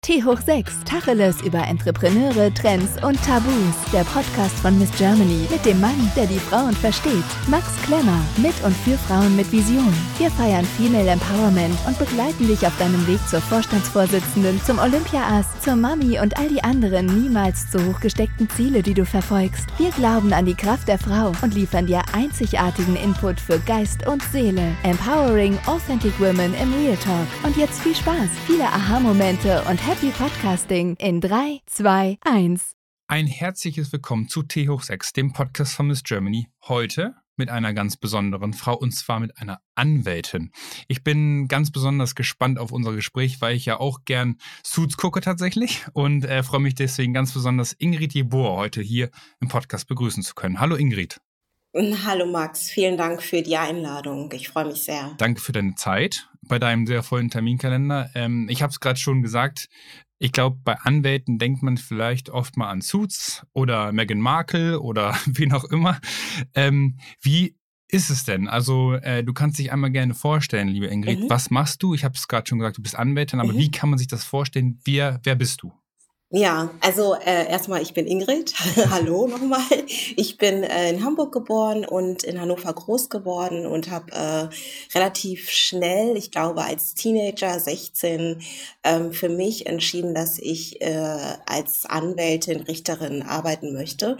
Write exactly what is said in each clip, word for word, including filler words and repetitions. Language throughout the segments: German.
T hoch sechs, Tacheles über Entrepreneure, Trends und Tabus. Der Podcast von Miss Germany mit dem Mann, der die Frauen versteht. Max Klemmer, mit und für Frauen mit Vision. Wir feiern Female Empowerment und begleiten dich auf deinem Weg zur Vorstandsvorsitzenden, zum Olympia-Ass, zur Mami und all die anderen niemals zu hoch gesteckten Ziele, die du verfolgst. Wir glauben an die Kraft der Frau und liefern dir einzigartigen Input für Geist und Seele. Empowering Authentic Women im Real Talk. Und jetzt viel Spaß, viele Aha-Momente und Happy Podcasting in drei, zwei, eins. Ein herzliches Willkommen zu T hoch sechs, dem Podcast von Miss Germany. Heute mit einer ganz besonderen Frau, und zwar mit einer Anwältin. Ich bin ganz besonders gespannt auf unser Gespräch, weil ich ja auch gern Suits gucke tatsächlich und äh, freue mich deswegen ganz besonders, Ingrid Jeboa heute hier im Podcast begrüßen zu können. Hallo Ingrid. Hallo Max, vielen Dank für die Einladung. Ich freue mich sehr. Danke für deine Zeit bei deinem sehr vollen Terminkalender. Ähm, ich habe es gerade schon gesagt, ich glaube, bei Anwälten denkt man vielleicht oft mal an Suits oder Meghan Markle oder wen auch immer. Ähm, wie ist es denn? Also äh, du kannst dich einmal gerne vorstellen, liebe Ingrid. Mhm. Was machst du? Ich habe es gerade schon gesagt, du bist Anwältin, aber mhm. wie kann man sich das vorstellen? Wer, wer bist du? Ja, also äh, erstmal, ich bin Ingrid. Hallo nochmal. Ich bin äh, in Hamburg geboren und in Hannover groß geworden und habe äh, relativ schnell, ich glaube als Teenager, sechzehn, ähm, für mich entschieden, dass ich äh, als Anwältin, Richterin arbeiten möchte.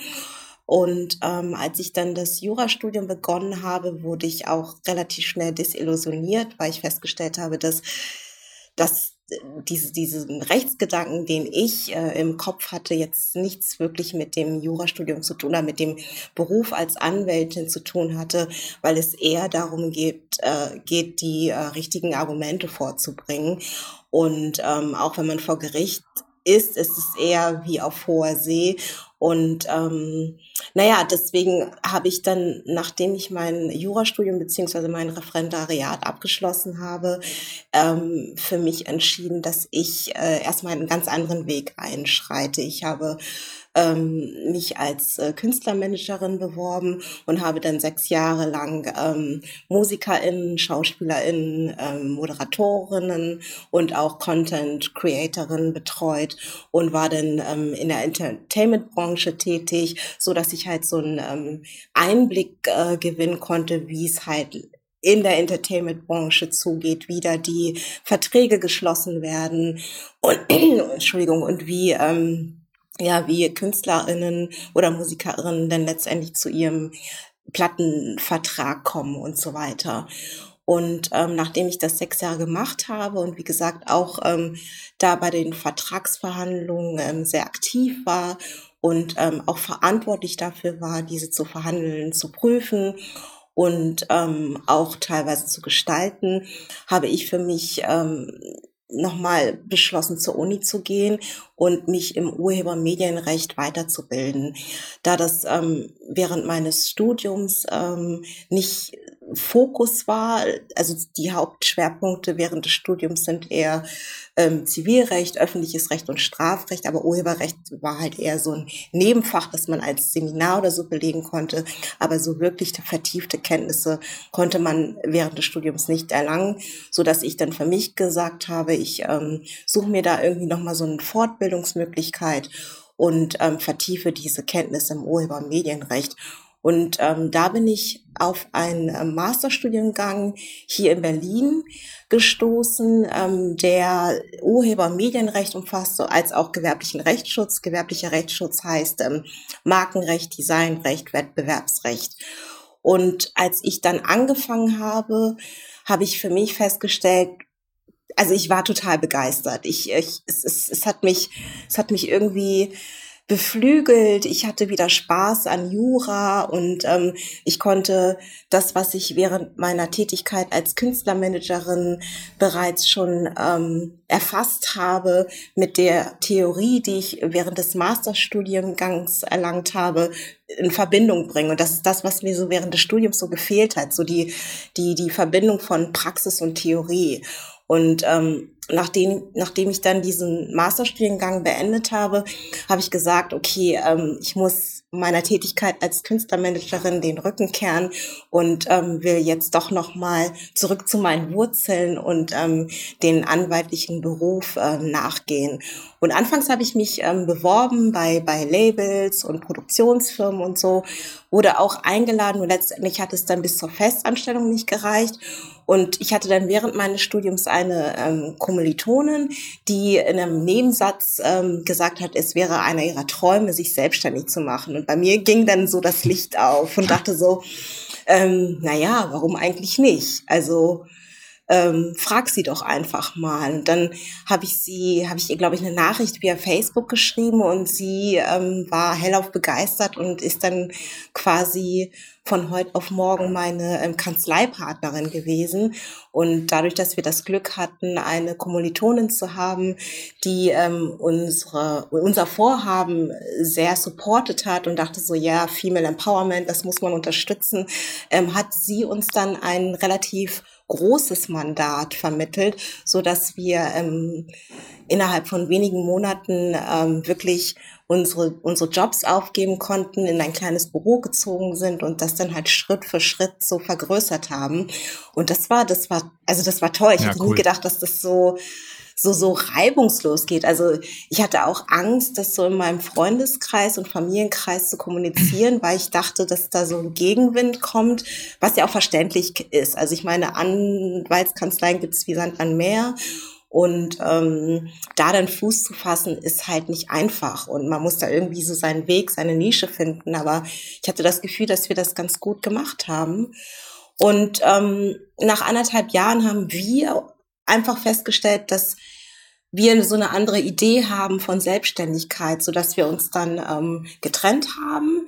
Und ähm, als ich dann das Jurastudium begonnen habe, wurde ich auch relativ schnell desillusioniert, weil ich festgestellt habe, dass dass diese, diesen Rechtsgedanken, den ich äh, im Kopf hatte, jetzt nichts wirklich mit dem Jurastudium zu tun oder mit dem Beruf als Anwältin zu tun hatte, weil es eher darum geht, äh, geht die äh, richtigen Argumente vorzubringen. Und ähm, auch wenn man vor Gericht ist, ist es eher wie auf hoher See. Und ähm, naja, deswegen habe ich dann, nachdem ich mein Jurastudium beziehungsweise mein Referendariat abgeschlossen habe, ähm, für mich entschieden, dass ich äh, erstmal einen ganz anderen Weg einschreite. Ich habe ähm, mich als äh, Künstlermanagerin beworben und habe dann sechs Jahre lang ähm, MusikerInnen, SchauspielerInnen, ähm, Moderatorinnen und auch Content-Creatorinnen betreut und war dann ähm, in der Entertainment-Branche tätig, so dass ich halt so einen ähm, Einblick äh, gewinnen konnte, wie es halt in der Entertainment-Branche zugeht, wie da die Verträge geschlossen werden und Entschuldigung und wie ähm, ja, wie KünstlerInnen oder MusikerInnen dann letztendlich zu ihrem Plattenvertrag kommen und so weiter. Und ähm, nachdem ich das sechs Jahre gemacht habe und wie gesagt auch ähm, da bei den Vertragsverhandlungen ähm, sehr aktiv war und ähm, auch verantwortlich dafür war, diese zu verhandeln, zu prüfen und ähm, auch teilweise zu gestalten, habe ich für mich ähm, nochmal beschlossen, zur Uni zu gehen und mich im Urhebermedienrecht weiterzubilden. Da das ähm, während meines Studiums ähm, nicht Fokus war, also die Hauptschwerpunkte während des Studiums sind eher ähm, Zivilrecht, öffentliches Recht und Strafrecht, aber Urheberrecht war halt eher so ein Nebenfach, das man als Seminar oder so belegen konnte, aber so wirklich vertiefte Kenntnisse konnte man während des Studiums nicht erlangen, so dass ich dann für mich gesagt habe, ich ähm, suche mir da irgendwie nochmal so eine Fortbildungsmöglichkeit und ähm, vertiefe diese Kenntnisse im Urhebermedienrecht. Und ähm, da bin ich auf einen äh, Masterstudiengang hier in Berlin gestoßen, ähm, der Urhebermedienrecht umfasst, so als auch gewerblichen Rechtsschutz. Gewerblicher Rechtsschutz heißt ähm, Markenrecht, Designrecht, Wettbewerbsrecht. Und als ich dann angefangen habe, habe ich für mich festgestellt, also ich war total begeistert. Ich, ich es, es, es hat mich, es hat mich irgendwie beflügelt. Ich hatte wieder Spaß an Jura und ähm, ich konnte das, was ich während meiner Tätigkeit als Künstlermanagerin bereits schon ähm, erfasst habe, mit der Theorie, die ich während des Masterstudiengangs erlangt habe, in Verbindung bringen. Und das ist das, was mir so während des Studiums so gefehlt hat, so die die die Verbindung von Praxis und Theorie. Und ähm, nachdem, nachdem ich dann diesen Masterstudiengang beendet habe, habe ich gesagt, okay, ähm, ich muss meiner Tätigkeit als Künstlermanagerin den Rücken kehren und ähm, will jetzt doch nochmal zurück zu meinen Wurzeln und ähm, den anwaltlichen Beruf äh, nachgehen. Und anfangs habe ich mich ähm, beworben bei, bei Labels und Produktionsfirmen und so, wurde auch eingeladen und letztendlich hat es dann bis zur Festanstellung nicht gereicht. Und ich hatte dann während meines Studiums eine ähm, Kommilitonin, die in einem Nebensatz ähm, gesagt hat, es wäre einer ihrer Träume, sich selbstständig zu machen. Und bei mir ging dann so das Licht auf und dachte so, ähm, naja, warum eigentlich nicht? Also ähm, frag sie doch einfach mal. Und dann habe ich sie, habe ich ihr, glaube ich, eine Nachricht via Facebook geschrieben und sie ähm, war hellauf begeistert und ist dann quasi von heute auf morgen meine ähm, Kanzleipartnerin gewesen. Und dadurch, dass wir das Glück hatten, eine Kommilitonin zu haben, die ähm, unsere, unser Vorhaben sehr supportet hat und dachte so, ja, Female Empowerment, das muss man unterstützen, ähm, hat sie uns dann ein relativ großes Mandat vermittelt, so dass wir ähm, innerhalb von wenigen Monaten ähm, wirklich unsere unsere Jobs aufgeben konnten, in ein kleines Büro gezogen sind und das dann halt Schritt für Schritt so vergrößert haben. Und das war, das war, also das war toll. Ich Ja, hätte cool. nie gedacht, dass das so so so reibungslos geht. Also ich hatte auch Angst, das so in meinem Freundeskreis und Familienkreis zu kommunizieren, weil ich dachte, dass da so ein Gegenwind kommt, was ja auch verständlich ist. Also ich meine, Anwaltskanzleien gibt es wie Sand am Meer. Und ähm, da dann Fuß zu fassen, ist halt nicht einfach. Und man muss da irgendwie so seinen Weg, seine Nische finden. Aber ich hatte das Gefühl, dass wir das ganz gut gemacht haben. Und ähm, nach anderthalb Jahren haben wir einfach festgestellt, dass wir so eine andere Idee haben von Selbstständigkeit, sodass wir uns dann ähm, getrennt haben.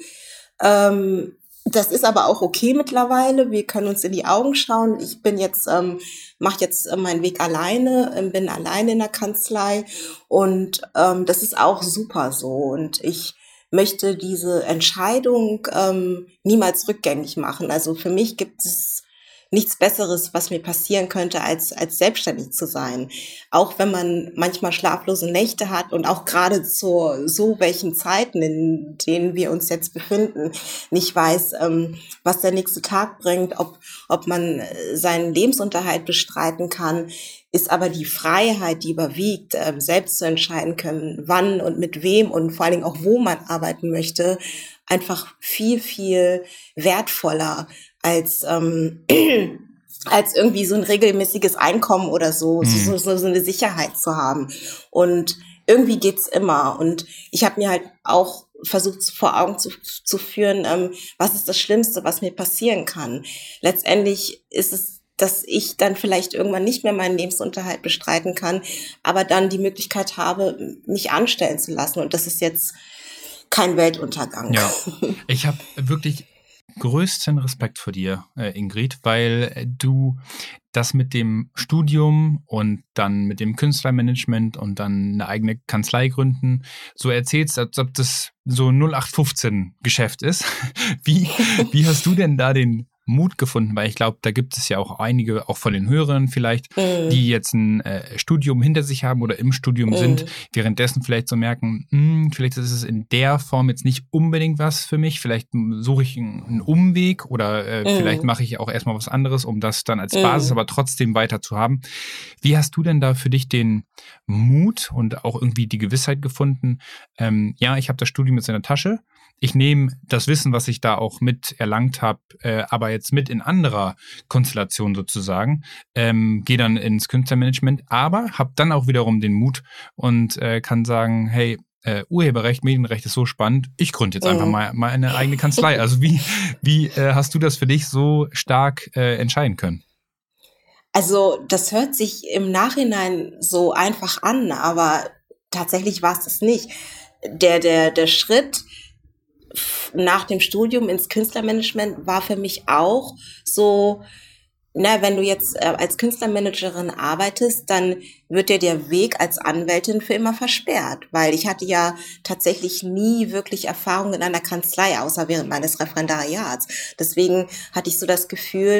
Ähm, das ist aber auch okay mittlerweile. Wir können uns in die Augen schauen. Ich bin jetzt, ähm, mache jetzt äh, meinen Weg alleine, äh, bin alleine in der Kanzlei und ähm, das ist auch super so. Und ich möchte diese Entscheidung ähm, niemals rückgängig machen. Also für mich gibt es nichts Besseres, was mir passieren könnte, als als selbstständig zu sein. Auch wenn man manchmal schlaflose Nächte hat und auch gerade zu so welchen Zeiten, in denen wir uns jetzt befinden, nicht weiß, ähm, was der nächste Tag bringt, ob ob man äh, seinen Lebensunterhalt bestreiten kann, ist aber die Freiheit, die überwiegt, ähm, selbst zu entscheiden können, wann und mit wem und vor allen Dingen auch wo man arbeiten möchte, einfach viel, viel wertvoller als ähm, als irgendwie so ein regelmäßiges Einkommen oder so, Mhm. so, so, so eine Sicherheit zu haben. Und irgendwie geht's immer. Und ich habe mir halt auch versucht vor Augen zu, zu führen, ähm, was ist das Schlimmste, was mir passieren kann. Letztendlich ist es, dass ich dann vielleicht irgendwann nicht mehr meinen Lebensunterhalt bestreiten kann, aber dann die Möglichkeit habe, mich anstellen zu lassen. Und das ist jetzt kein Weltuntergang. Ja, ich habe wirklich größten Respekt vor dir, äh, Ingrid, weil äh, du das mit dem Studium und dann mit dem Künstlermanagement und dann eine eigene Kanzlei gründen so erzählst, als ob das so null acht fünfzehn Geschäft ist. Wie, wie hast du denn da den Mut gefunden? Weil ich glaube, da gibt es ja auch einige, auch von den Hörern vielleicht, Mm. die jetzt ein äh, Studium hinter sich haben oder im Studium Mm. sind, währenddessen vielleicht so merken, hm, vielleicht ist es in der Form jetzt nicht unbedingt was für mich, vielleicht suche ich einen, einen Umweg oder äh, Mm. vielleicht mache ich auch erstmal was anderes, um das dann als Mm. Basis aber trotzdem weiter zu haben. Wie hast du denn da für dich den Mut und auch irgendwie die Gewissheit gefunden, ähm, ja, ich habe das Studium jetzt in der Tasche, ich nehme das Wissen, was ich da auch mit erlangt habe, äh, aber jetzt mit in anderer Konstellation sozusagen, ähm, gehe dann ins Künstlermanagement, aber habe dann auch wiederum den Mut und äh, kann sagen, hey, äh, Urheberrecht, Medienrecht ist so spannend, ich gründe jetzt einfach Mm. mal, mal eine eigene Kanzlei. Also wie, wie äh, hast du das für dich so stark äh, entscheiden können? Also das hört sich im Nachhinein so einfach an, aber tatsächlich war es das nicht. Der, der, der Schritt nach dem Studium ins Künstlermanagement war für mich auch so, na, wenn du jetzt äh, als Künstlermanagerin arbeitest, dann wird dir der Weg als Anwältin für immer versperrt, weil ich hatte ja tatsächlich nie wirklich Erfahrung in einer Kanzlei, außer während meines Referendariats. Deswegen hatte ich so das Gefühl,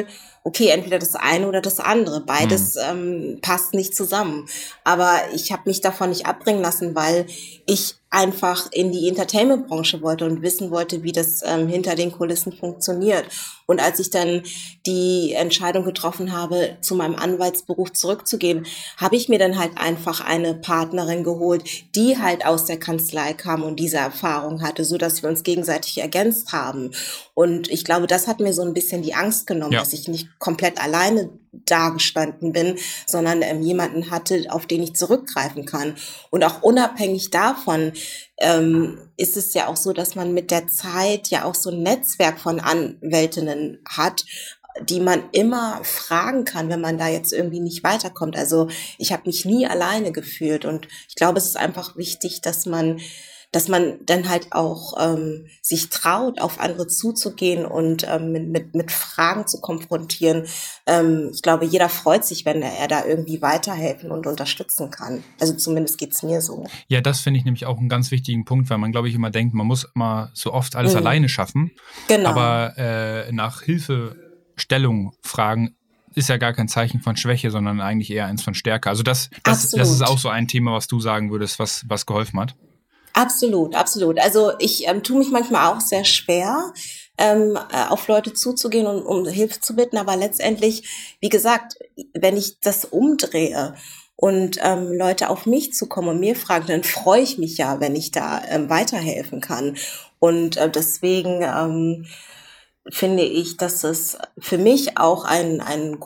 okay, entweder das eine oder das andere. Beides Mhm. ähm, passt nicht zusammen. Aber ich habe mich davon nicht abbringen lassen, weil ich einfach in die Entertainment-Branche wollte und wissen wollte, wie das ähm, hinter den Kulissen funktioniert. Und als ich dann die Entscheidung getroffen habe, zu meinem Anwaltsberuf zurückzugehen, habe ich mir dann halt einfach eine Partnerin geholt, die halt aus der Kanzlei kam und diese Erfahrung hatte, so dass wir uns gegenseitig ergänzt haben. Und ich glaube, das hat mir so ein bisschen die Angst genommen, Ja. dass ich nicht komplett alleine dagestanden bin, sondern ähm, jemanden hatte, auf den ich zurückgreifen kann. Und auch unabhängig davon ähm, ist es ja auch so, dass man mit der Zeit ja auch so ein Netzwerk von Anwältinnen hat, die man immer fragen kann, wenn man da jetzt irgendwie nicht weiterkommt. Also ich habe mich nie alleine gefühlt und ich glaube, es ist einfach wichtig, dass man dass man dann halt auch ähm, sich traut, auf andere zuzugehen und ähm, mit, mit, mit Fragen zu konfrontieren. Ähm, ich glaube, jeder freut sich, wenn er, er da irgendwie weiterhelfen und unterstützen kann. Also zumindest geht's mir so. Ja, das finde ich nämlich auch einen ganz wichtigen Punkt, weil man, glaube ich, immer denkt, man muss immer so oft alles Mhm. alleine schaffen. Genau. Aber äh, nach Hilfestellung fragen ist ja gar kein Zeichen von Schwäche, sondern eigentlich eher eins von Stärke. Also das, das, das ist Absolut. auch so ein Thema, was du sagen würdest, was, was geholfen hat. Absolut, absolut. Also ich ähm, tue mich manchmal auch sehr schwer, ähm, äh, auf Leute zuzugehen und um Hilfe zu bitten, aber letztendlich, wie gesagt, wenn ich das umdrehe und ähm, Leute auf mich zukommen und mir fragen, dann freue ich mich ja, wenn ich da ähm, weiterhelfen kann. Und äh, deswegen ähm, finde ich, dass es für mich auch ein, ein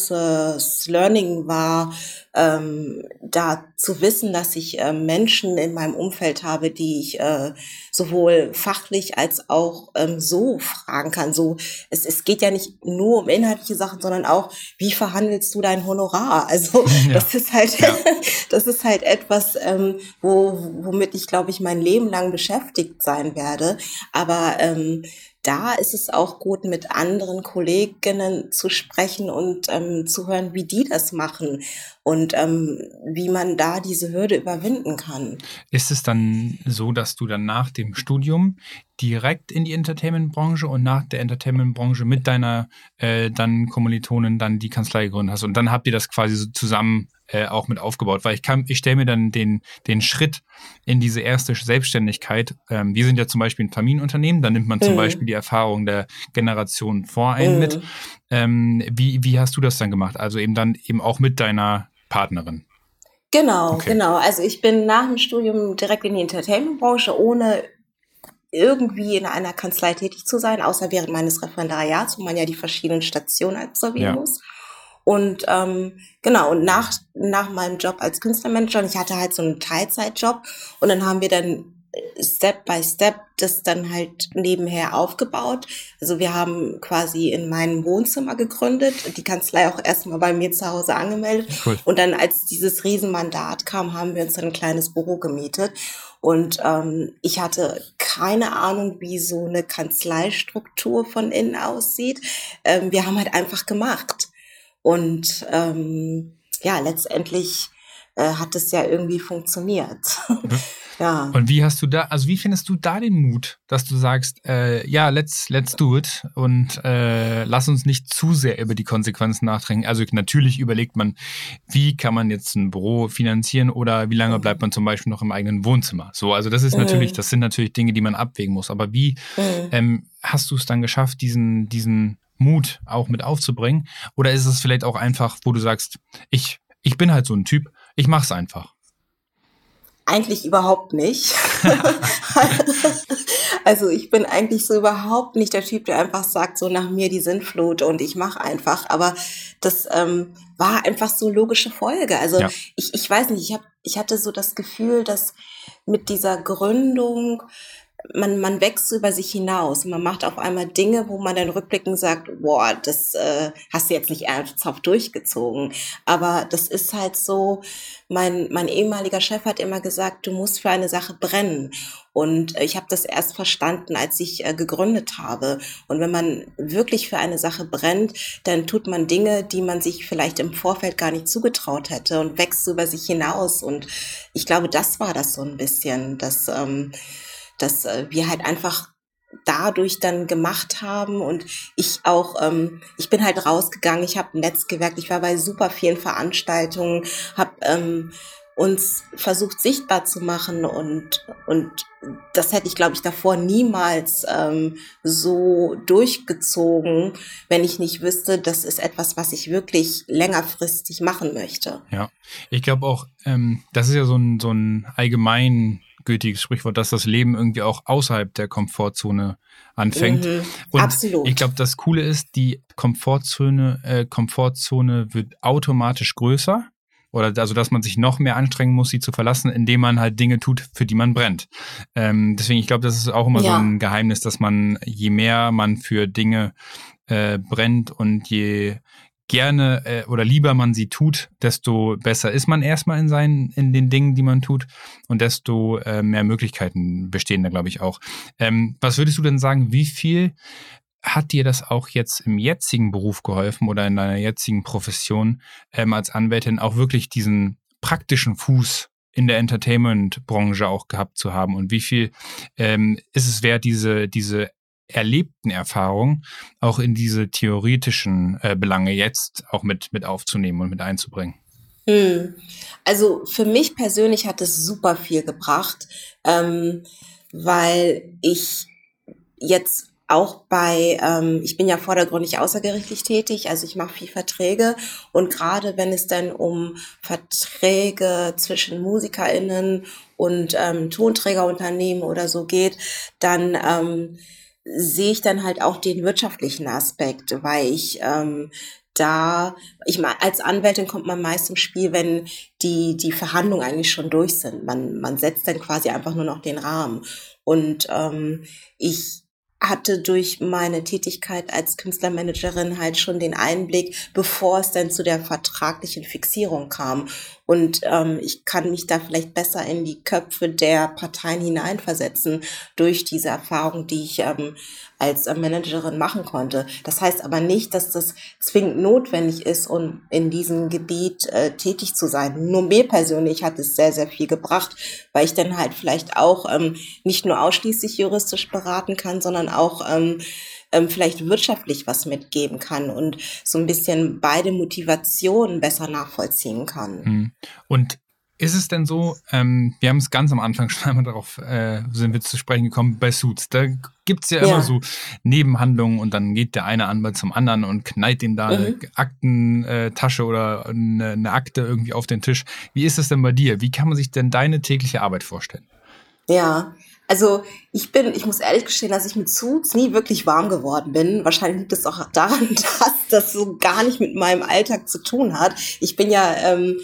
großes Learning war, ähm, da zu wissen, dass ich äh, Menschen in meinem Umfeld habe, die ich äh, sowohl fachlich als auch ähm, so fragen kann. So, es, es geht ja nicht nur um inhaltliche Sachen, sondern auch, wie verhandelst du dein Honorar? Also Ja. das ist halt, Ja. das ist halt etwas, ähm, wo, womit ich, glaube ich, mein Leben lang beschäftigt sein werde. Aber ähm, da ist es auch gut, mit anderen Kolleginnen zu sprechen und ähm, zu hören, wie die das machen und ähm, wie man da diese Hürde überwinden kann. Ist es dann so, dass du dann nach dem Studium direkt in die Entertainment-Branche und nach der Entertainment-Branche mit deiner äh, dann Kommilitonin dann die Kanzlei gegründet hast und dann habt ihr das quasi so zusammen äh, auch mit aufgebaut? Weil ich kann, ich stelle mir dann den, den Schritt in diese erste Selbstständigkeit, ähm, wir sind ja zum Beispiel ein Familienunternehmen, da nimmt man zum Mhm. Beispiel die Erfahrung der Generation vor einen Mhm. mit. Ähm, wie, wie hast du das dann gemacht? Also eben dann eben auch mit deiner Partnerin. Genau, Okay. genau. Also ich bin nach dem Studium direkt in die Entertainment-Branche, ohne irgendwie in einer Kanzlei tätig zu sein, außer während meines Referendariats, wo man ja die verschiedenen Stationen absolvieren Ja. muss. Und ähm, genau, und nach, nach meinem Job als Künstlermanager, und ich hatte halt so einen Teilzeitjob, und dann haben wir dann Step by Step das dann halt nebenher aufgebaut. Also wir haben quasi in meinem Wohnzimmer gegründet, die Kanzlei auch erstmal bei mir zu Hause angemeldet. Cool. Und dann, als dieses Riesenmandat kam, haben wir uns dann ein kleines Büro gemietet. Und ähm, ich hatte keine Ahnung, wie so eine Kanzleistruktur von innen aussieht. Ähm, wir haben halt einfach gemacht. Und ähm, ja, letztendlich äh, hat es ja irgendwie funktioniert. Ja. Und wie hast du da, also wie findest du da den Mut, dass du sagst, äh, ja, let's, let's do it und äh, lass uns nicht zu sehr über die Konsequenzen nachdenken. Also natürlich überlegt man, wie kann man jetzt ein Büro finanzieren oder wie lange bleibt man zum Beispiel noch im eigenen Wohnzimmer. So, also das ist natürlich, das sind natürlich Dinge, die man abwägen muss. Aber wie Mhm. ähm, hast du es dann geschafft, diesen, diesen Mut auch mit aufzubringen? Oder ist es vielleicht auch einfach, wo du sagst, ich, ich bin halt so ein Typ, ich mach's einfach. Eigentlich überhaupt nicht. Also ich bin eigentlich so überhaupt nicht der Typ, der einfach sagt, so nach mir die Sintflut und ich mache einfach. Aber das ähm, war einfach so logische Folge. Also Ja. ich, ich weiß nicht, ich, hab, ich hatte so das Gefühl, dass mit dieser Gründung man, man wächst so über sich hinaus und man macht auf einmal Dinge, wo man dann rückblickend sagt, boah, das äh, hast du jetzt nicht ernsthaft durchgezogen. Aber das ist halt so, mein, mein ehemaliger Chef hat immer gesagt, du musst für eine Sache brennen. Und ich habe das erst verstanden, als ich äh, gegründet habe. Und wenn man wirklich für eine Sache brennt, dann tut man Dinge, die man sich vielleicht im Vorfeld gar nicht zugetraut hätte und wächst so über sich hinaus. Und ich glaube, das war das so ein bisschen, dass... Ähm, dass äh, wir halt einfach dadurch dann gemacht haben und ich auch, ähm, ich bin halt rausgegangen, ich habe ein Netzwerk, ich war bei super vielen Veranstaltungen, habe ähm, uns versucht sichtbar zu machen und und das hätte ich, glaube ich, davor niemals ähm, so durchgezogen, wenn ich nicht wüsste, das ist etwas, was ich wirklich längerfristig machen möchte. Ja, ich glaube auch, ähm, das ist ja so ein, so ein allgemeingültiges Sprichwort, dass das Leben irgendwie auch außerhalb der Komfortzone anfängt. Mhm, Und absolut. ich glaube, das Coole ist, die Komfortzone, äh, Komfortzone wird automatisch größer. Oder also, dass man sich noch mehr anstrengen muss, sie zu verlassen, indem man halt Dinge tut, für die man brennt. Ähm, deswegen, ich glaube, das ist auch immer ja. so ein Geheimnis, dass man, je mehr man für Dinge äh, brennt und je gerne äh, oder lieber man sie tut, desto besser ist man erstmal in seinen, in den Dingen, die man tut und desto äh, mehr Möglichkeiten bestehen da, glaube ich, auch. Ähm, was würdest du denn sagen, wie viel hat dir das auch jetzt im jetzigen Beruf geholfen oder in deiner jetzigen Profession ähm, als Anwältin auch wirklich diesen praktischen Fuß in der Entertainment-Branche auch gehabt zu haben? Und wie viel ähm, ist es wert, diese, diese erlebten Erfahrungen auch in diese theoretischen äh, Belange jetzt auch mit, mit aufzunehmen und mit einzubringen? Hm. Also für mich persönlich hat es super viel gebracht, ähm, weil ich jetzt auch bei, ähm, ich bin ja vordergründig außergerichtlich tätig, also ich mache viel Verträge und gerade wenn es dann um Verträge zwischen MusikerInnen und ähm, Tonträgerunternehmen oder so geht, dann ähm, sehe ich dann halt auch den wirtschaftlichen Aspekt, weil ich ähm, da, ich meine, als Anwältin kommt man meist im Spiel, wenn die die Verhandlungen eigentlich schon durch sind. Man man setzt dann quasi einfach nur noch den Rahmen. Und ähm, ich hatte durch meine Tätigkeit als Künstlermanagerin halt schon den Einblick, bevor es dann zu der vertraglichen Fixierung kam. Und ähm, ich kann mich da vielleicht besser in die Köpfe der Parteien hineinversetzen durch diese Erfahrung, die ich ähm, als äh, Managerin machen konnte. Das heißt aber nicht, dass das zwingend notwendig ist, um in diesem Gebiet äh, tätig zu sein. Nur mir persönlich hat es sehr, sehr viel gebracht, weil ich dann halt vielleicht auch ähm, nicht nur ausschließlich juristisch beraten kann, sondern auch ähm, ähm, vielleicht wirtschaftlich was mitgeben kann und so ein bisschen beide Motivationen besser nachvollziehen kann. Und ist es denn so, ähm, wir haben es ganz am Anfang schon einmal darauf, äh, sind wir zu sprechen gekommen, bei Suits, da gibt's ja, ja immer so Nebenhandlungen und dann geht der eine Anwalt zum anderen und knallt ihm da mhm. eine Aktentasche oder eine, eine Akte irgendwie auf den Tisch. Wie ist es denn bei dir? Wie kann man sich denn deine tägliche Arbeit vorstellen? Ja, also ich bin, ich muss ehrlich gestehen, dass ich mit Suits nie wirklich warm geworden bin. Wahrscheinlich liegt es auch daran, dass das so gar nicht mit meinem Alltag zu tun hat. Ich bin ja ähm,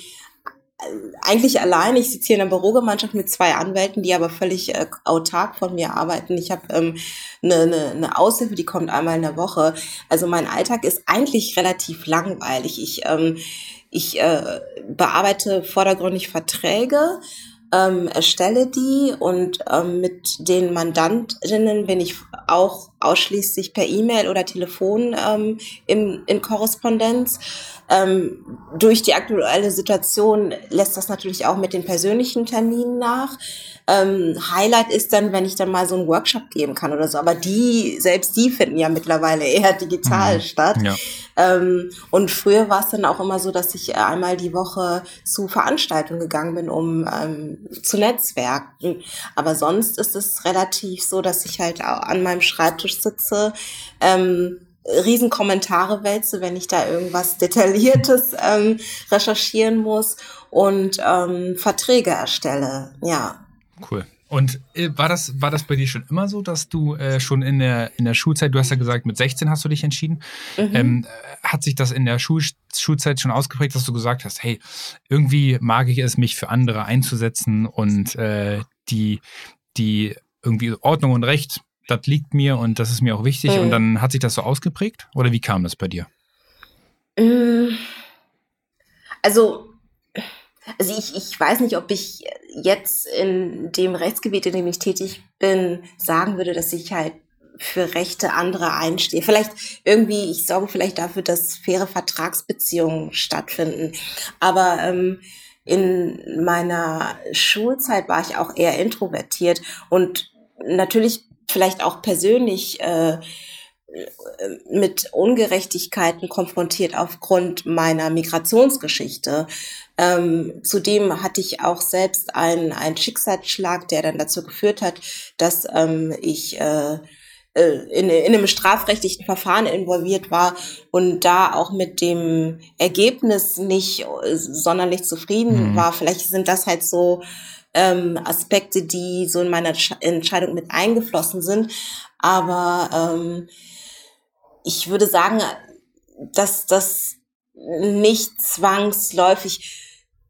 eigentlich allein. Ich sitze hier in einer Bürogemeinschaft mit zwei Anwälten, die aber völlig äh, autark von mir arbeiten. Ich habe ähm, eine, eine, eine Aushilfe, die kommt einmal in der Woche. Also mein Alltag ist eigentlich relativ langweilig. Ich, ähm, ich äh, bearbeite vordergründig Verträge, ähm, erstelle die und ähm, mit den Mandantinnen bin ich auch ausschließlich per E-Mail oder Telefon ähm, in, in Korrespondenz. Ähm, durch die aktuelle Situation lässt das natürlich auch mit den persönlichen Terminen nach. Ähm, Highlight ist dann, wenn ich dann mal so einen Workshop geben kann oder so. Aber die, selbst die finden ja mittlerweile eher digital mhm. statt. Ja. Ähm, und früher war es dann auch immer so, dass ich einmal die Woche zu Veranstaltungen gegangen bin, um ähm, zu netzwerken. Aber sonst ist es relativ so, dass ich halt auch an meinem Schreibtisch sitze, ähm, Riesenkommentare wälze, wenn ich da irgendwas Detailliertes ähm, recherchieren muss und ähm, Verträge erstelle, ja. Cool. Und äh, war das war das bei dir schon immer so, dass du äh, schon in der in der Schulzeit, du hast ja gesagt, mit sechzehn hast du dich entschieden, mhm. ähm, hat sich das in der Schul Schulzeit schon ausgeprägt, dass du gesagt hast, hey, irgendwie mag ich es, mich für andere einzusetzen und äh, die die irgendwie Ordnung und Recht, das liegt mir und das ist mir auch wichtig. Mhm. Und dann hat sich das so ausgeprägt? Oder wie kam das bei dir? Also, also ich, ich weiß nicht, ob ich jetzt in dem Rechtsgebiet, in dem ich tätig bin, sagen würde, dass ich halt für Rechte anderer einstehe. Vielleicht irgendwie, ich sorge vielleicht dafür, dass faire Vertragsbeziehungen stattfinden. Aber ähm, in meiner Schulzeit war ich auch eher introvertiert und natürlich vielleicht auch persönlich äh, mit Ungerechtigkeiten konfrontiert aufgrund meiner Migrationsgeschichte. Ähm, zudem hatte ich auch selbst einen, einen Schicksalsschlag, der dann dazu geführt hat, dass ähm, ich äh, in, in einem strafrechtlichen Verfahren involviert war und da auch mit dem Ergebnis nicht sonderlich zufrieden mhm. war. Vielleicht sind das halt so ähm, Aspekte, die so in meiner Entscheidung mit eingeflossen sind. Aber ähm, ich würde sagen, dass das nicht zwangsläufig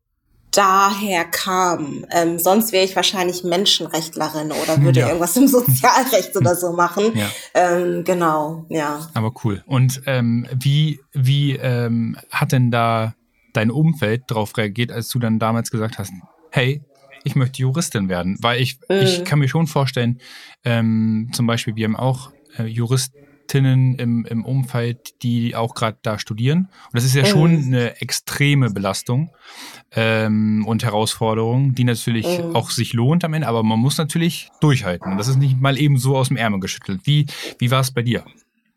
daher kam. Ähm, sonst wäre ich wahrscheinlich Menschenrechtlerin oder würde ja. irgendwas im Sozialrecht oder so machen. Ja. Ähm, genau, ja. Aber cool. Und ähm, wie, wie ähm, hat denn da dein Umfeld darauf reagiert, als du dann damals gesagt hast, hey, ich möchte Juristin werden? Weil ich, mhm. ich kann mir schon vorstellen, ähm, zum Beispiel, wir haben auch äh, Juristinnen im, im Umfeld, die auch gerade da studieren. Und das ist ja mhm. schon eine extreme Belastung ähm, und Herausforderung, die natürlich mhm. auch sich lohnt am Ende, aber man muss natürlich durchhalten. Und das ist nicht mal eben so aus dem Ärmel geschüttelt. Wie, wie war es bei dir?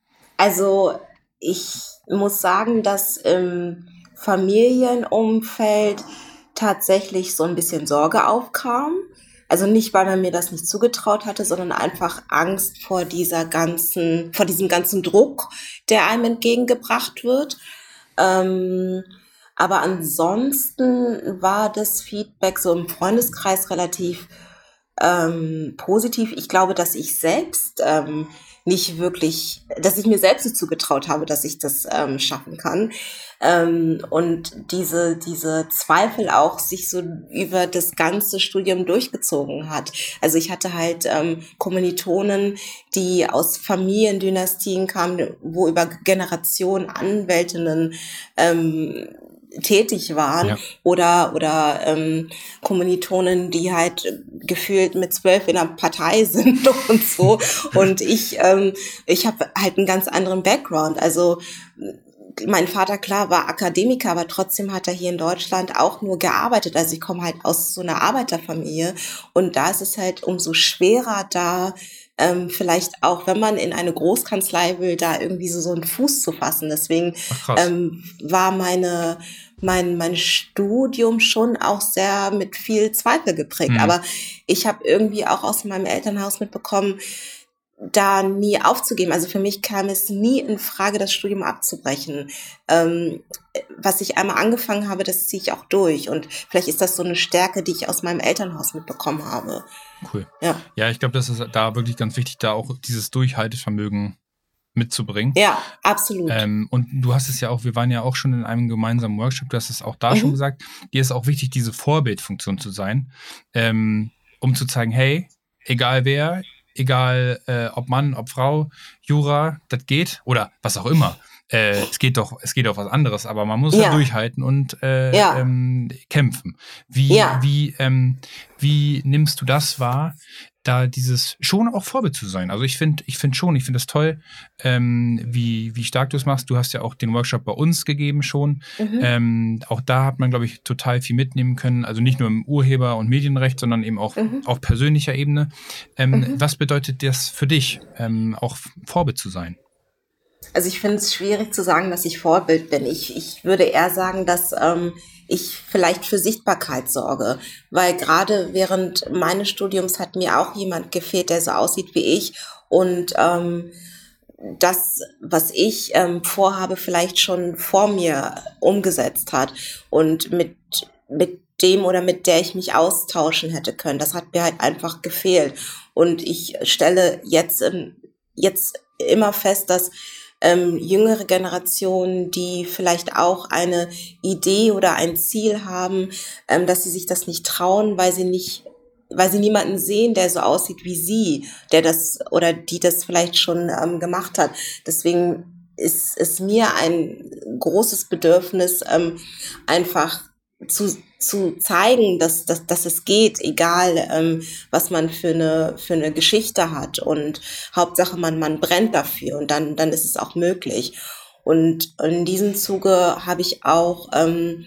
Also ich muss sagen, dass im Familienumfeld tatsächlich so ein bisschen Sorge aufkam. Also nicht, weil man mir das nicht zugetraut hatte, sondern einfach Angst vor dieser ganzen, vor diesem ganzen Druck, der einem entgegengebracht wird. Ähm, aber ansonsten war das Feedback so im Freundeskreis relativ ähm, positiv. Ich glaube, dass ich selbst ähm, nicht wirklich, dass ich mir selbst nicht zugetraut habe, dass ich das ähm, schaffen kann. Ähm, und diese, diese Zweifel auch sich so über das ganze Studium durchgezogen hat. Also ich hatte halt ähm, Kommilitonen, die aus Familiendynastien kamen, wo über Generationen Anwältinnen ähm, tätig waren ja. oder oder ähm, Kommilitonen, die halt gefühlt mit zwölf in einer Partei sind und so. Und ich ähm, ich habe halt einen ganz anderen Background. Also mein Vater, klar, war Akademiker, aber trotzdem hat er hier in Deutschland auch nur gearbeitet. Also ich komme halt aus so einer Arbeiterfamilie und da ist es halt umso schwerer, da ähm, vielleicht auch, wenn man in eine Großkanzlei will, da irgendwie so, so einen Fuß zu fassen. Deswegen ähm, war meine mein mein Studium schon auch sehr mit viel Zweifel geprägt. Mhm. Aber ich habe irgendwie auch aus meinem Elternhaus mitbekommen, da nie aufzugeben. Also für mich kam es nie in Frage, das Studium abzubrechen. Ähm, was ich einmal angefangen habe, das ziehe ich auch durch. Und vielleicht ist das so eine Stärke, die ich aus meinem Elternhaus mitbekommen habe. Cool. Ja, ja, ich glaube, das ist da wirklich ganz wichtig, da auch dieses Durchhaltevermögen mitzubringen. Ja, absolut. Ähm, und du hast es ja auch, wir waren ja auch schon in einem gemeinsamen Workshop, du hast es auch da mhm. schon gesagt, dir ist auch wichtig, diese Vorbildfunktion zu sein, ähm, um zu zeigen, hey, egal wer, egal äh, ob Mann, ob Frau, Jura, das geht oder was auch immer. Äh, es geht doch, es geht auf was anderes, aber man muss ja halt durchhalten und äh, ja. ähm, kämpfen. Wie, ja. wie, ähm, wie nimmst du das wahr, da dieses schon auch Vorbild zu sein? Also ich finde, ich finde schon, ich finde das toll, ähm, wie, wie stark du es machst. Du hast ja auch den Workshop bei uns gegeben schon. Mhm. Ähm, auch da hat man, glaube ich, total viel mitnehmen können. Also nicht nur im Urheber- und Medienrecht, sondern eben auch mhm. auf persönlicher Ebene. Ähm, mhm. Was bedeutet das für dich, ähm, auch Vorbild zu sein? Also ich finde es schwierig zu sagen, dass ich Vorbild bin. Ich, ich würde eher sagen, dass ähm, ich vielleicht für Sichtbarkeit sorge. Weil gerade während meines Studiums hat mir auch jemand gefehlt, der so aussieht wie ich. Und ähm, das, was ich ähm, vorhabe, vielleicht schon vor mir umgesetzt hat. Und mit, mit dem oder mit der ich mich austauschen hätte können. Das hat mir halt einfach gefehlt. Und ich stelle jetzt, ähm, jetzt immer fest, dass Ähm, jüngere Generationen, die vielleicht auch eine Idee oder ein Ziel haben, ähm, dass sie sich das nicht trauen, weil sie nicht, weil sie niemanden sehen, der so aussieht wie sie, der das oder die das vielleicht schon ähm, gemacht hat. Deswegen ist es mir ein großes Bedürfnis, ähm, einfach zu zu zeigen, dass, dass, dass es geht, egal ähm, was man für eine, für eine Geschichte hat. Und Hauptsache, man, man brennt dafür und dann, dann ist es auch möglich. Und in diesem Zuge habe ich auch ähm,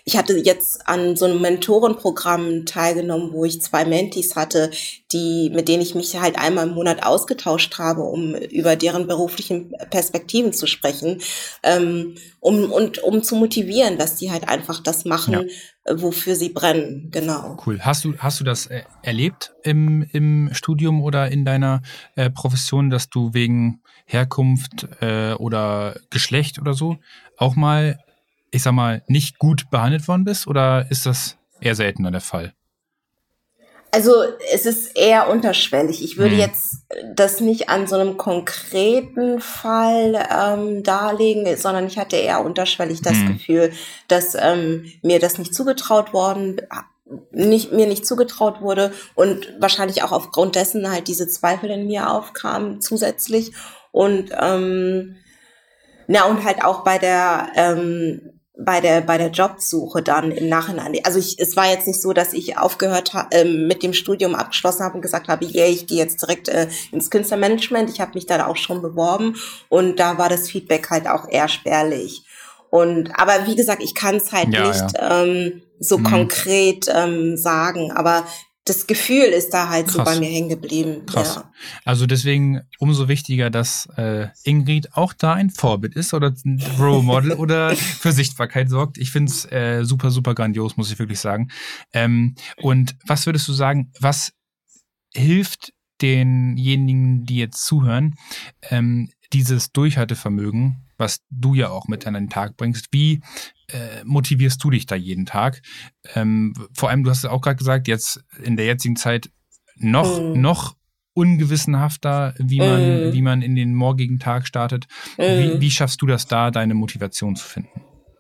ich hatte jetzt an so einem Mentorenprogramm teilgenommen, wo ich zwei Mentees hatte, die, mit denen ich mich halt einmal im Monat ausgetauscht habe, um über deren beruflichen Perspektiven zu sprechen, ähm, um, und um zu motivieren, dass die halt einfach das machen, ja, wofür sie brennen, genau. Cool. Hast du, hast du das äh, erlebt im, im Studium oder in deiner äh, Profession, dass du wegen Herkunft äh, oder Geschlecht oder so auch mal, ich sag mal, nicht gut behandelt worden bist, oder ist das eher seltener der Fall? Also es ist eher unterschwellig. Ich würde hm. jetzt das nicht an so einem konkreten Fall ähm, darlegen, sondern ich hatte eher unterschwellig das hm. Gefühl, dass ähm, mir das nicht zugetraut worden, nicht mir nicht zugetraut wurde und wahrscheinlich auch aufgrund dessen halt diese Zweifel in mir aufkamen zusätzlich und ähm, na und halt auch bei der ähm, bei der bei der Jobsuche dann im Nachhinein. Also ich, es war jetzt nicht so, dass ich aufgehört habe, äh, mit dem Studium abgeschlossen habe und gesagt habe, yeah, ich gehe jetzt direkt äh, ins Künstlermanagement. Ich habe mich da auch schon beworben und da war das Feedback halt auch eher spärlich. Und aber wie gesagt, ich kann es halt ja, nicht ja. Ähm, so mhm. konkret ähm, sagen, aber das Gefühl ist da halt Krass. so bei mir hängen geblieben. Krass. Ja. Also deswegen umso wichtiger, dass äh, Ingrid auch da ein Vorbild ist oder ein Role Model oder für Sichtbarkeit sorgt. Ich finde es äh, super, super grandios, muss ich wirklich sagen. Ähm, und was würdest du sagen, was hilft denjenigen, die jetzt zuhören, ähm, dieses Durchhaltevermögen, was du ja auch mit an den Tag bringst, wie äh, motivierst du dich da jeden Tag? Ähm, vor allem, du hast es auch gerade gesagt, jetzt in der jetzigen Zeit noch, mm. noch ungewissenhafter, wie man, mm. wie man in den morgigen Tag startet. Mm. Wie, wie schaffst du das da, deine Motivation zu finden?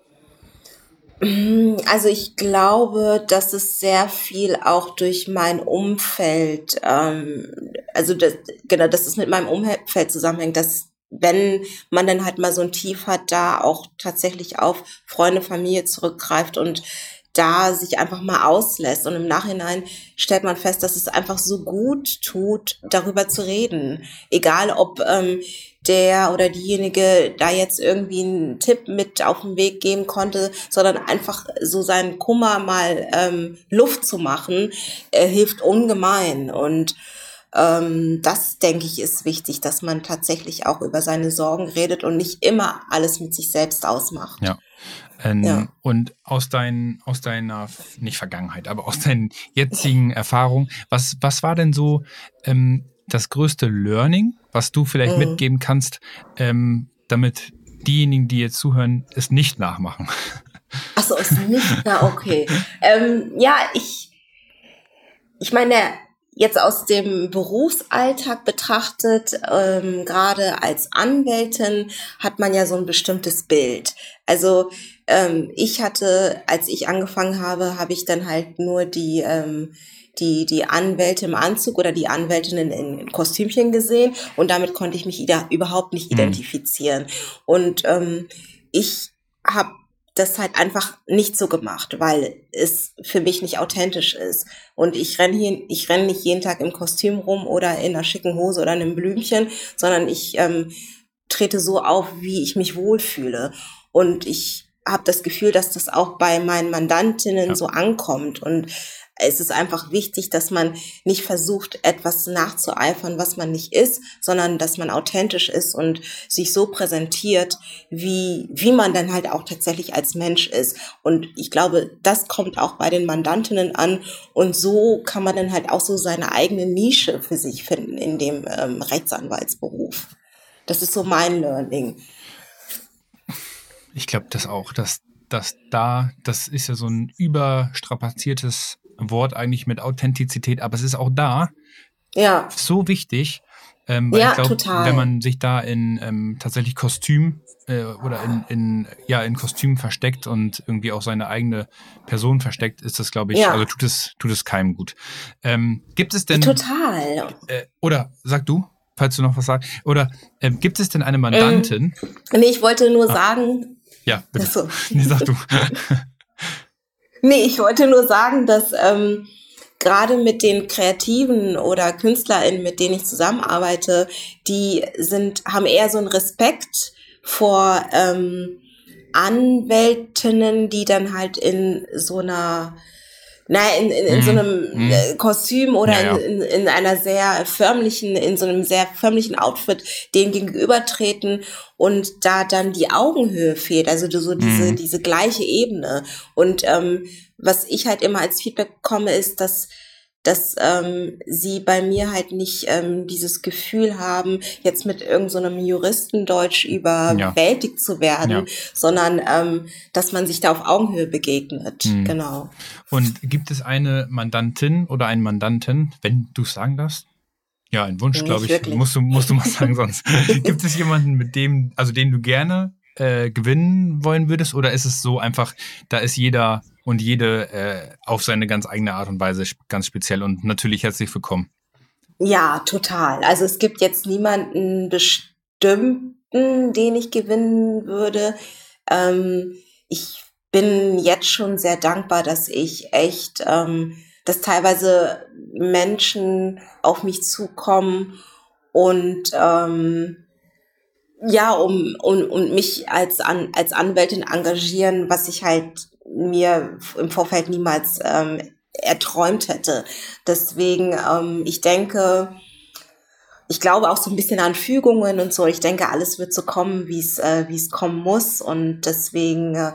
Also ich glaube, dass es sehr viel auch durch mein Umfeld, ähm, also das, genau, dass es mit meinem Umfeld zusammenhängt, dass wenn man dann halt mal so ein Tief hat, da auch tatsächlich auf Freunde, Familie zurückgreift und da sich einfach mal auslässt. Und im Nachhinein stellt man fest, dass es einfach so gut tut, darüber zu reden. Egal, ob ähm, der oder diejenige da jetzt irgendwie einen Tipp mit auf den Weg geben konnte, sondern einfach so seinen Kummer mal ähm, Luft zu machen, äh, hilft ungemein. Und ähm, das, denke ich, ist wichtig, dass man tatsächlich auch über seine Sorgen redet und nicht immer alles mit sich selbst ausmacht. Ja. Ähm, ja. Und aus, dein, aus deiner, nicht Vergangenheit, aber aus deinen jetzigen Erfahrungen, was, was war denn so ähm, das größte Learning, was du vielleicht mhm. mitgeben kannst, ähm, damit diejenigen, die jetzt zuhören, es nicht nachmachen? Ach so, es nicht, na okay. ähm, ja, ich, ich meine, jetzt aus dem Berufsalltag betrachtet, ähm, gerade als Anwältin hat man ja so ein bestimmtes Bild. Also ähm, ich hatte, als ich angefangen habe, habe ich dann halt nur die ähm, die die Anwälte im Anzug oder die Anwältinnen in, in Kostümchen gesehen und damit konnte ich mich ida- überhaupt nicht identifizieren. Mhm. Und ähm, ich habe das halt einfach nicht so gemacht, weil es für mich nicht authentisch ist. Und ich renne hier, ich renne nicht jeden Tag im Kostüm rum oder in einer schicken Hose oder einem Blümchen, sondern ich ähm, trete so auf, wie ich mich wohlfühle. Und ich habe das Gefühl, dass das auch bei meinen Mandantinnen ja. so ankommt. Und es ist einfach wichtig, dass man nicht versucht, etwas nachzueifern, was man nicht ist, sondern dass man authentisch ist und sich so präsentiert, wie wie man dann halt auch tatsächlich als Mensch ist. Und ich glaube, das kommt auch bei den Mandantinnen an. Und so kann man dann halt auch so seine eigene Nische für sich finden in dem ähm, Rechtsanwaltsberuf. Das ist so mein Learning. Ich glaube das auch, dass, dass da, das ist ja so ein überstrapaziertes Wort eigentlich mit Authentizität, aber es ist auch da ja. so wichtig, ähm, weil ja, ich glaube, total. wenn man sich da in ähm, tatsächlich Kostüm äh, oder in, in, ja, in Kostüm versteckt und irgendwie auch seine eigene Person versteckt, ist das, glaube ich, ja. also tut es, tut es keinem gut. Ähm, gibt es denn... Total. Äh, oder sag du, falls du noch was sagst, oder äh, gibt es denn eine Mandantin? Ähm, nee, ich wollte nur ah. sagen... Ja, bitte. Achso. Nee, sag du. Nee, ich wollte nur sagen, dass ähm, gerade mit den Kreativen oder KünstlerInnen, mit denen ich zusammenarbeite, die sind, haben eher so einen Respekt vor, ähm, Anwältinnen, die dann halt in so einer, naja, in, in, in mm. so einem mm. Kostüm oder ja, ja. In, in, in einer sehr förmlichen, in so einem sehr förmlichen Outfit dem gegenübertreten und da dann die Augenhöhe fehlt, also so diese, mm. diese gleiche Ebene. Und ähm, was ich halt immer als Feedback bekomme, ist, dass dass ähm, sie bei mir halt nicht ähm, dieses Gefühl haben, jetzt mit irgendeinem so Juristendeutsch überwältigt ja. zu werden, ja. sondern ähm, dass man sich da auf Augenhöhe begegnet. Mhm. Genau. Und gibt es eine Mandantin oder einen Mandanten, wenn du es sagen darfst? Ja, ein Wunsch, glaube ich. Wirklich. Musst du, musst du mal sagen sonst. Gibt es jemanden, mit dem, also den du gerne äh, gewinnen wollen würdest? Oder ist es so einfach, da ist jeder und jede äh, auf seine ganz eigene Art und Weise ganz speziell und natürlich herzlich willkommen? Ja, total. Also es gibt jetzt niemanden bestimmten, den ich gewinnen würde. Ähm, ich bin jetzt schon sehr dankbar, dass ich echt, ähm, dass teilweise Menschen auf mich zukommen und ähm, ja, um, um, um mich als, An, als Anwältin engagieren, was ich halt mir im Vorfeld niemals ähm, erträumt hätte. Deswegen, ähm, ich denke, ich glaube auch so ein bisschen an Fügungen und so. Ich denke, alles wird so kommen, wie es äh, wie es kommen muss. Und deswegen äh,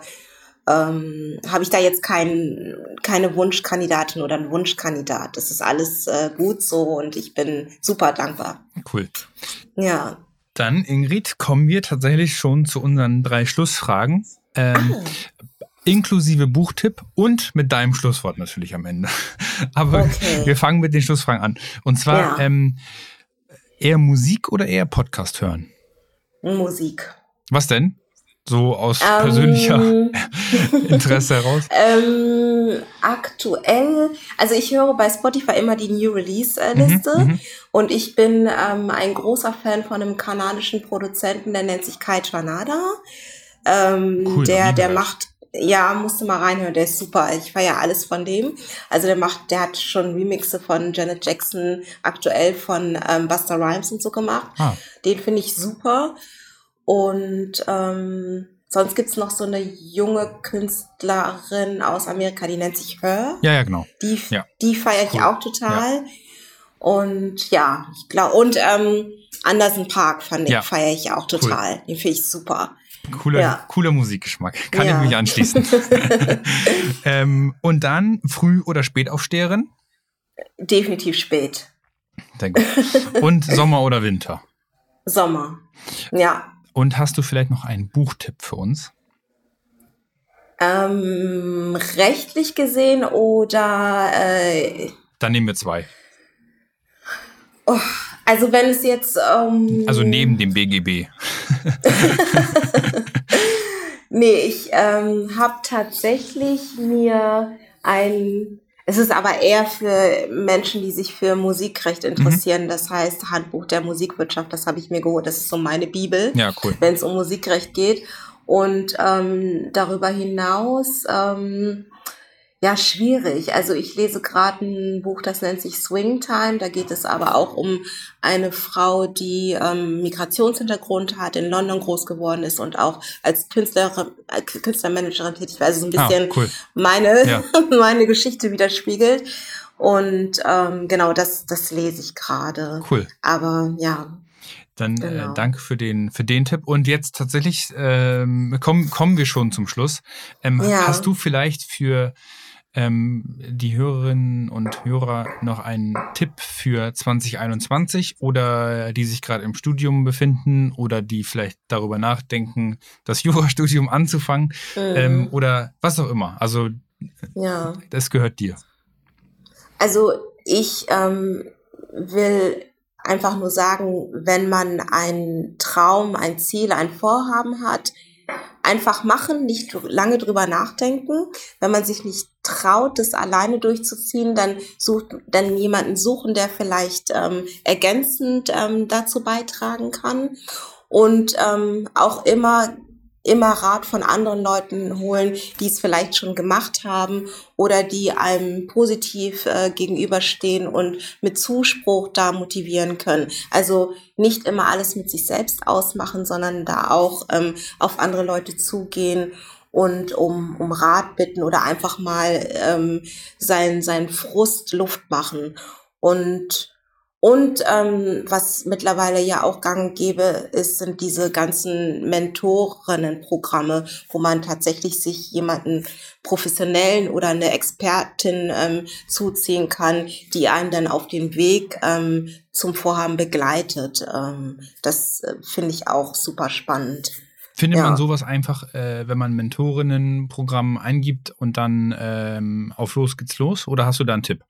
ähm, habe ich da jetzt kein, keine Wunschkandidatin oder einen Wunschkandidat. Das ist alles äh, gut so und ich bin super dankbar. Cool. Ja. Dann, Ingrid, kommen wir tatsächlich schon zu unseren drei Schlussfragen. Ähm, ah. Inklusive Buchtipp und mit deinem Schlusswort natürlich am Ende. Aber okay. Wir fangen mit den Schlussfragen an. Und zwar ja. ähm, eher Musik oder eher Podcast hören? Musik. Was denn? So aus ähm, persönlicher Interesse heraus? Ähm, aktuell, also ich höre bei Spotify immer die New Release-Liste mhm, und ich bin ähm, ein großer Fan von einem kanadischen Produzenten, der nennt sich Kai Tranada. Ähm, cool, der, der macht, ja, musst du mal reinhören, der ist super. Ich feiere alles von dem. Also der macht, der hat schon Remixe von Janet Jackson, aktuell von ähm, Busta Rhymes und so gemacht. Ah. Den finde ich super. Und ähm, sonst gibt's noch so eine junge Künstlerin aus Amerika, die nennt sich Her. Ja, ja, genau. Die, ja. die feiere ich cool. auch total. Ja. Und ja, ich glaube, und ähm, Anderson .Paak fand ich, ja. feiere ich auch total. Cool. Den finde ich super. Cooler, ja. cooler Musikgeschmack. Kann ja. ich mich anschließen. ähm, und dann Früh- oder Spätaufsteherin? Definitiv spät. Denke. Und Sommer oder Winter? Sommer, ja. Und hast du vielleicht noch einen Buchtipp für uns? Ähm, rechtlich gesehen oder... Äh, Dann nehmen wir zwei. Oh, also wenn es jetzt... Ähm, also neben dem B G B. Nee, ich ähm, habe tatsächlich mir ein... Es ist aber eher für Menschen, die sich für Musikrecht interessieren. Mhm. Das heißt Handbuch der Musikwirtschaft, das habe ich mir geholt. Das ist so meine Bibel, ja, cool. wenn es um Musikrecht geht. Und ähm, darüber hinaus, ähm, ja, schwierig. Also ich lese gerade ein Buch, das nennt sich Swing Time. Da geht es aber auch um eine Frau, die ähm, Migrationshintergrund hat, in London groß geworden ist und auch als Künstlerin, als Künstlermanagerin tätig war. Also so ein bisschen ah, cool. meine, ja. meine Geschichte widerspiegelt. Und ähm, genau, das, das lese ich gerade. Cool. Aber ja. Dann genau. äh, danke für den, für den Tipp. Und jetzt tatsächlich ähm, kommen, kommen wir schon zum Schluss. Ähm, ja. Hast du vielleicht für ähm, die Hörerinnen und Hörer noch einen Tipp für zwanzig einundzwanzig oder die sich gerade im Studium befinden oder die vielleicht darüber nachdenken, das Jurastudium anzufangen mhm. ähm, oder was auch immer? Also ja. das gehört dir. Also ich ähm, will einfach nur sagen, wenn man einen Traum, ein Ziel, ein Vorhaben hat, einfach machen, nicht lange drüber nachdenken. Wenn man sich nicht traut, das alleine durchzuziehen, dann sucht, dann jemanden suchen, der vielleicht ähm, ergänzend ähm, dazu beitragen kann. Und ähm, auch immer immer Rat von anderen Leuten holen, die es vielleicht schon gemacht haben oder die einem positiv äh, gegenüberstehen und mit Zuspruch da motivieren können. Also nicht immer alles mit sich selbst ausmachen, sondern da auch ähm, auf andere Leute zugehen und um, um Rat bitten oder einfach mal ähm, seinen sein Frust Luft machen. Und Und ähm, was mittlerweile ja auch gang und gäbe ist, sind diese ganzen Mentorinnenprogramme, wo man tatsächlich sich jemanden professionellen oder eine Expertin ähm, zuziehen kann, die einen dann auf den Weg ähm, zum Vorhaben begleitet. Ähm, das äh, finde ich auch super spannend. Findet Ja. man sowas einfach, äh, wenn man Mentorinnenprogramm eingibt und dann ähm, auf los geht's los? Oder hast du da einen Tipp?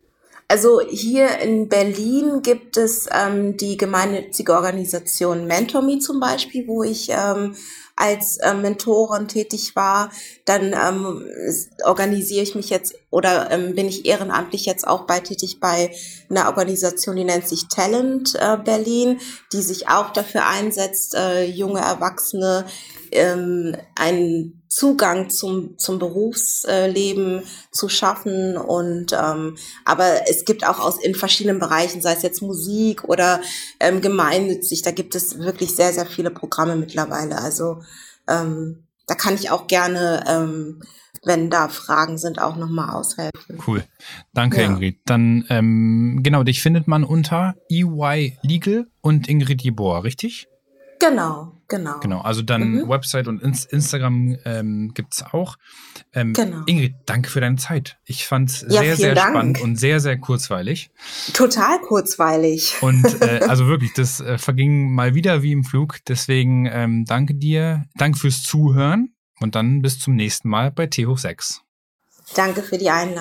Also hier in Berlin gibt es ähm, die gemeinnützige Organisation MentorMe zum Beispiel, wo ich ähm, als ähm, Mentorin tätig war. Dann ähm, organisiere ich mich jetzt oder ähm, bin ich ehrenamtlich jetzt auch bei tätig bei einer Organisation, die nennt sich Talent äh, Berlin, die sich auch dafür einsetzt, äh, junge Erwachsene ähm, einen Zugang zum zum Berufsleben zu schaffen und ähm, aber es gibt auch aus in verschiedenen Bereichen, sei es jetzt Musik oder ähm, gemeinnützig, da gibt es wirklich sehr sehr viele Programme mittlerweile. Also ähm, da kann ich auch gerne, ähm, wenn da Fragen sind, auch nochmal aushelfen. Cool, danke Ja. Ingrid. Dann ähm, genau, dich findet man unter E Y Legal und Ingrid Jeboa, richtig? Genau, genau. Genau, also dann Mhm. Website und Ins- Instagram ähm, gibt's auch. Ähm, Genau. Ingrid, danke für deine Zeit. Ich fand's Ja, sehr, vielen sehr Dank. spannend und sehr, sehr kurzweilig. Total kurzweilig. Und äh, also wirklich, das äh, verging mal wieder wie im Flug. Deswegen ähm, danke dir, danke fürs Zuhören und dann bis zum nächsten Mal bei T hoch sechs. Danke für die Einladung.